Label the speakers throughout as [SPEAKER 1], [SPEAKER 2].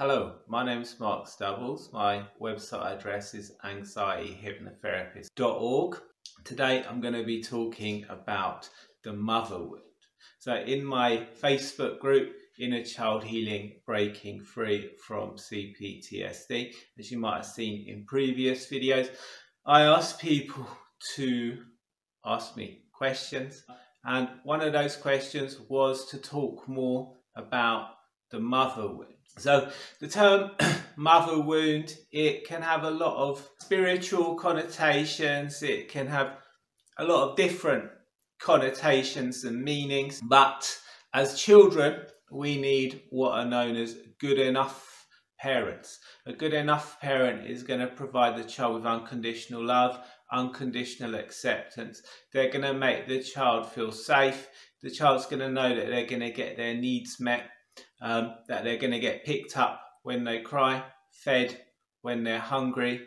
[SPEAKER 1] Hello, my name is Mark Stubbles. My website address is anxietyhypnotherapist.org. Today I'm going to be talking about the mother wound. So in my Facebook group, Inner Child Healing Breaking Free from CPTSD, as you might have seen in previous videos, I ask people to ask me questions, and one of those questions was to talk more about the mother wound. So the term mother wound, it can have a lot of spiritual connotations, it can have a lot of different connotations and meanings, but as children we need what are known as good enough parents. A good enough parent is going to provide the child with unconditional love, unconditional acceptance. They're going to make the child feel safe. The child's going to know that they're going to get their needs met, that they're going to get picked up when they cry, fed when they're hungry,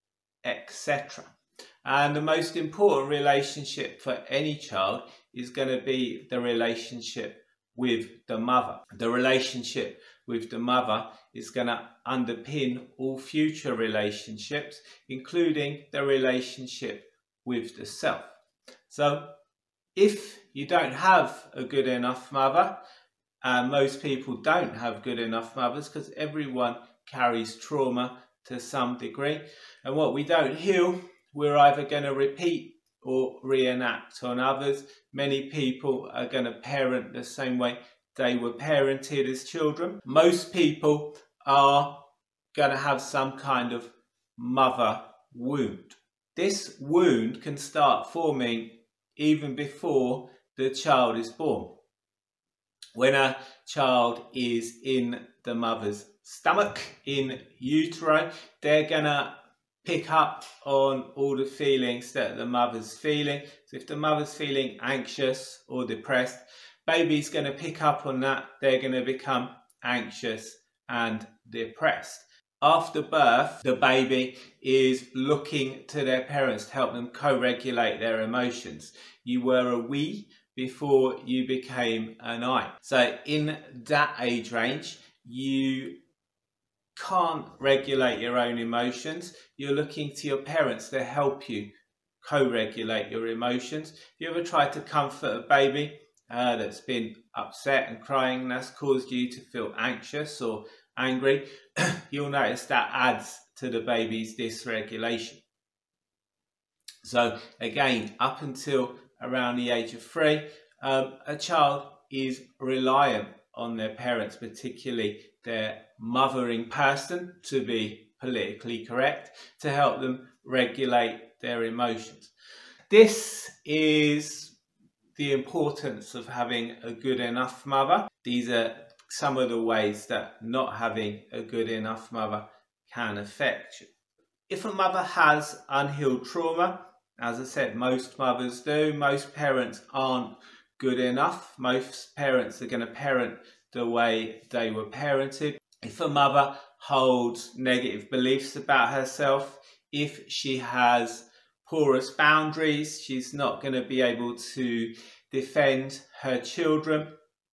[SPEAKER 1] etc. And the most important relationship for any child is going to be the relationship with the mother. The relationship with the mother is going to underpin all future relationships, including the relationship with the self. So if you don't have a good enough mother, and most people don't have good enough mothers because everyone carries trauma to some degree, and what we don't heal, we're either going to repeat or reenact on others. Many people are going to parent the same way they were parented as children. Most people are going to have some kind of mother wound. This wound can start forming even before the child is born. When a child is in the mother's stomach, in utero, they're going to pick up on all the feelings that the mother's feeling. So if the mother's feeling anxious or depressed, baby's going to pick up on that. They're going to become anxious and depressed. After birth, the baby is looking to their parents to help them co-regulate their emotions. You were a we before you became an I. So in that age range, you can't regulate your own emotions. You're looking to your parents to help you co-regulate your emotions. If you ever tried to comfort a baby that's been upset and crying, and that's caused you to feel anxious or angry, you'll notice that adds to the baby's dysregulation. So again, up until around the age of 3, a child is reliant on their parents, particularly their mothering person, to be politically correct, to help them regulate their emotions. This is the importance of having a good enough mother. These are some of the ways that not having a good enough mother can affect you. If a mother has unhealed trauma, as I said, most mothers do. Most parents aren't good enough. Most parents are going to parent the way they were parented. If a mother holds negative beliefs about herself, if she has porous boundaries, she's not going to be able to defend her children.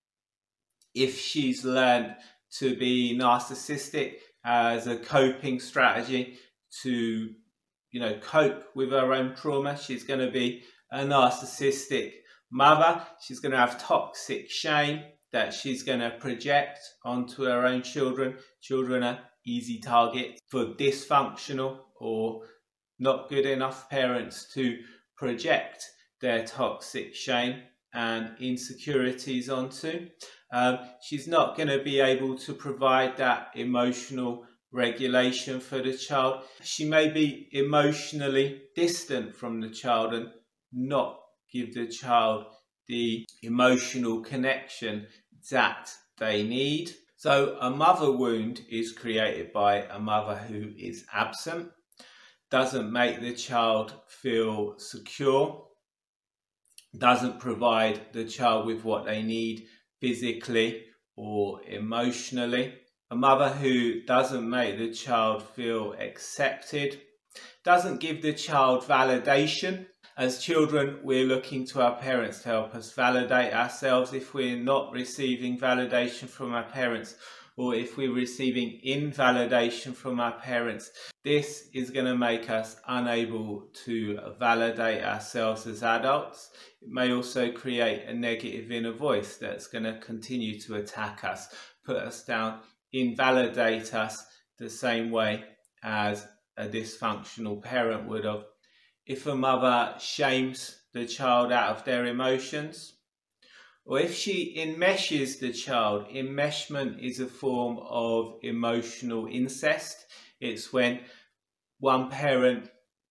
[SPEAKER 1] If she's learned to be narcissistic as a coping strategy to cope with her own trauma, she's going to be a narcissistic mother. She's going to have toxic shame that she's going to project onto her own children. Children are easy targets for dysfunctional or not good enough parents to project their toxic shame and insecurities onto. She's not going to be able to provide that emotional regulation for the child. She may be emotionally distant from the child and not give the child the emotional connection that they need. So a mother wound is created by a mother who is absent, doesn't make the child feel secure, doesn't provide the child with what they need physically or emotionally. A mother who doesn't make the child feel accepted, doesn't give the child validation. As children, we're looking to our parents to help us validate ourselves. If we're not receiving validation from our parents, or if we're receiving invalidation from our parents, this is going to make us unable to validate ourselves as adults. It may also create a negative inner voice that's going to continue to attack us, put us down, invalidate us the same way as a dysfunctional parent would have. If a mother shames the child out of their emotions, or if she enmeshes the child. Enmeshment is a form of emotional incest. It's when one parent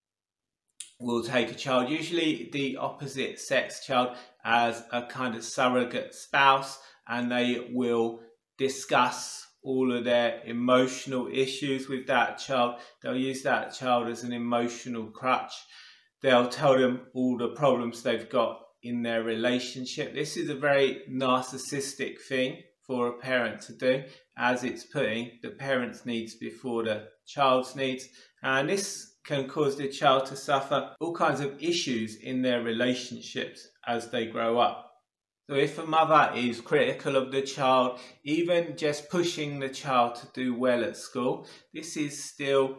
[SPEAKER 1] will take a child, usually the opposite sex child, as a kind of surrogate spouse, and they will discuss all of their emotional issues with that child. They'll use that child as an emotional crutch. They'll tell them all the problems they've got in their relationship. This is a very narcissistic thing for a parent to do, as it's putting the parent's needs before the child's needs, and this can cause the child to suffer all kinds of issues in their relationships as they grow up. So if a mother is critical of the child, even just pushing the child to do well at school, this is still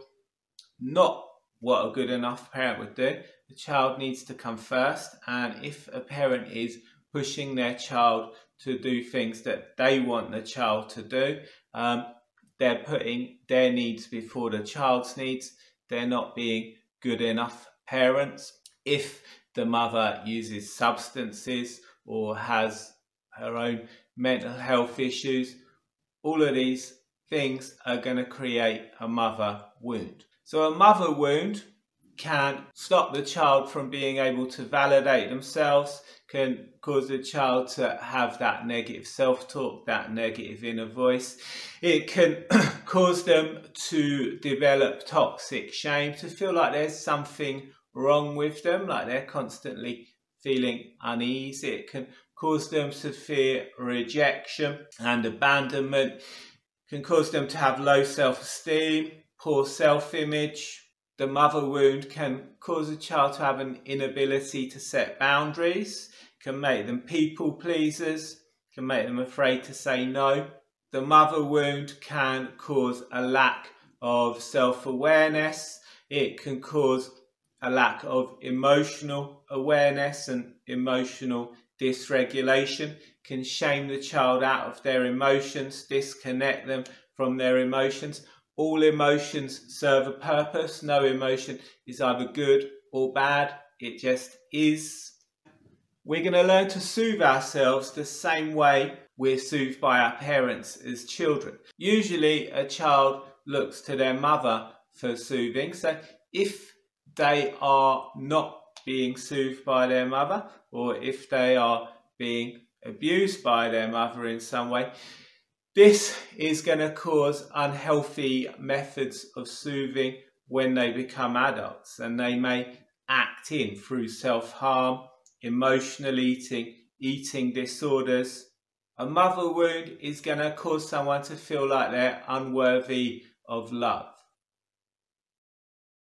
[SPEAKER 1] not what a good enough parent would do. The child needs to come first, and if a parent is pushing their child to do things that they want the child to do, they're putting their needs before the child's needs. They're not being good enough parents. If the mother uses substances or has her own mental health issues, all of these things are going to create a mother wound. So a mother wound can stop the child from being able to validate themselves, can cause the child to have that negative self-talk, that negative inner voice. It can cause them to develop toxic shame, to feel like there's something wrong with them, like they're constantly feeling uneasy. It can cause them to fear rejection and abandonment. It can cause them to have low self-esteem, poor self-image. The mother wound can cause a child to have an inability to set boundaries, can make them people pleasers, can make them afraid to say no. The mother wound can cause a lack of self-awareness. It can cause a lack of emotional awareness and emotional dysregulation, can shame the child out of their emotions, disconnect them from their emotions. All emotions serve a purpose. No emotion is either good or bad. It just is. We're going to learn to soothe ourselves the same way we're soothed by our parents as children. Usually a child looks to their mother for soothing. So if they are not being soothed by their mother, or if they are being abused by their mother in some way, this is going to cause unhealthy methods of soothing when they become adults, and they may act in through self-harm, emotional eating, eating disorders. A mother wound is going to cause someone to feel like they're unworthy of love.